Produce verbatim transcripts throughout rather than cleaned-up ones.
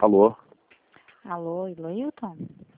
Alô? Alô, Iloilton?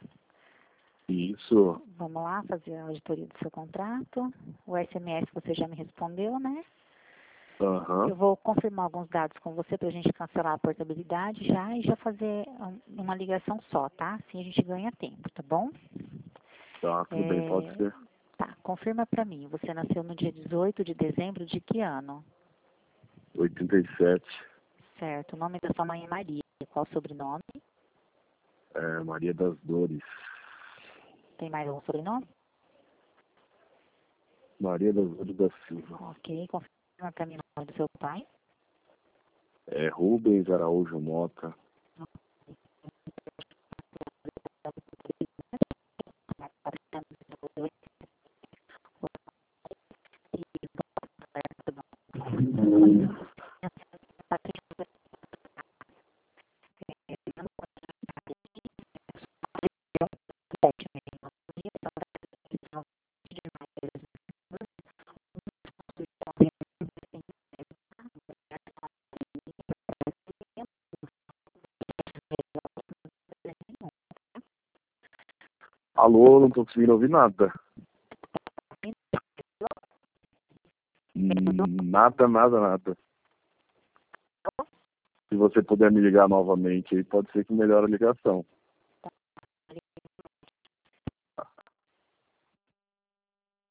Isso. Vamos lá fazer a auditoria do seu contrato. O S M S você já me respondeu, né? Aham. Eu vou confirmar alguns dados com você para a gente cancelar a portabilidade já e já fazer um- uma ligação só, tá? Assim a gente ganha tempo, tá bom? Tá, tudo bem, pode É, ser. Tá, confirma para mim. Você nasceu no dia dezoito de dezembro de que ano? oitenta e sete. Certo. O nome da sua mãe é Maria. Qual o sobrenome? É, Maria das Dores. Tem mais um sobrenome? Maria das Dores da Silva. Ok. Confirma para mim o nome do seu pai. É Rubens Araújo Mota. Alô, não tô conseguindo ouvir nada. Hum, Nada, nada, nada. Se você puder me ligar novamente aí, pode ser que melhore a ligação.